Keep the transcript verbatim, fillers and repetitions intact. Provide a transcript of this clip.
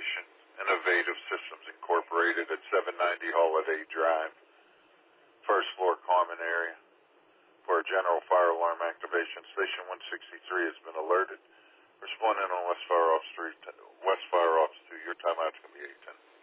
Innovation, Innovative Systems Incorporated at seven ninety Holiday Drive, first floor common area. For a general fire alarm activation, Station one sixty-three has been alerted. Responding on West Fire Ops Street, West Fire Ops two. Your timeout's going to be eight ten.